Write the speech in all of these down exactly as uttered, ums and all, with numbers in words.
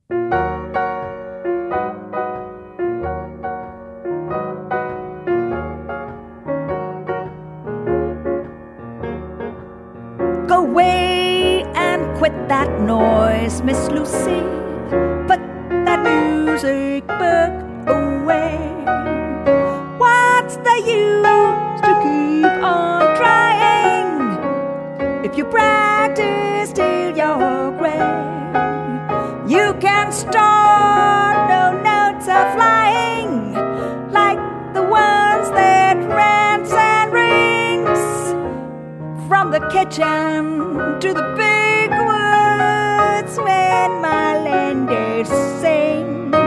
Go away and quit that noise, Miss Lucy. Put that music book away. What's the use to keep on trying if you practice till you're gray? You can start, no notes are flying like the ones that rants and rings from the kitchen to the big woods when my Lindy sings.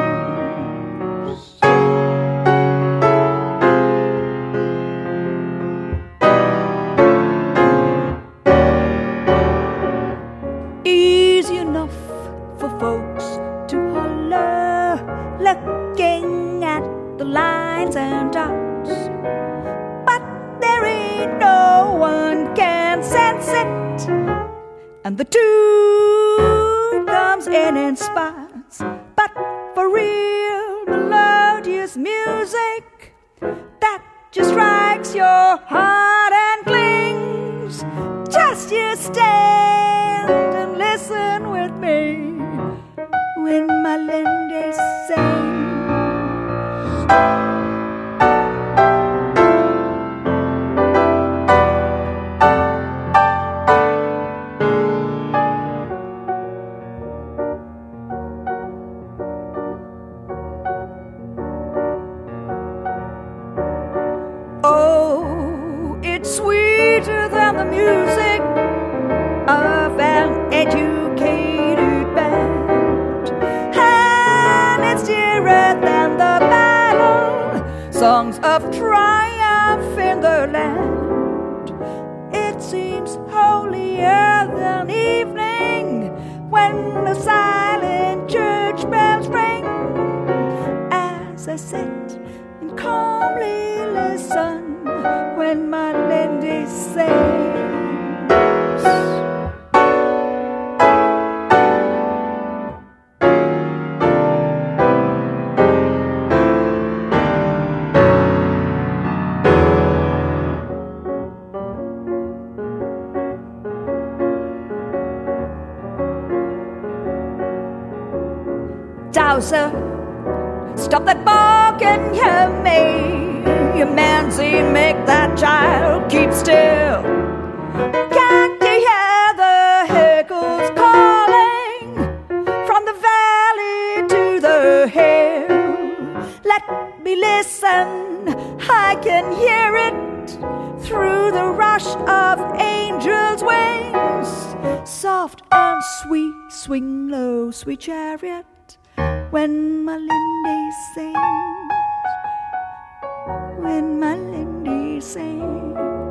Easy enough for folks to holler, looking at the lines and dots, but there ain't no one can sense it, and the tune comes in in spots. But for real melodious music that just strikes your heart and clings, just you stand and listen with me when my Lindy sings. Oh, it's sweeter than the music of an educated band, and it's dearer than the battle songs of triumph in the land. It seems holier than evening when the silent church bells ring, as I sit and calmly listen when my Lindy sings. Dowser, stop that barking, you may. You manzy, make that child keep still. Can't you hear the heckles calling from the valley to the hill? Let me listen, I can hear it through the rush of angels' wings. Soft and sweet, swing low, sweet chariot, when my Lindy sings, when my Lindy sings.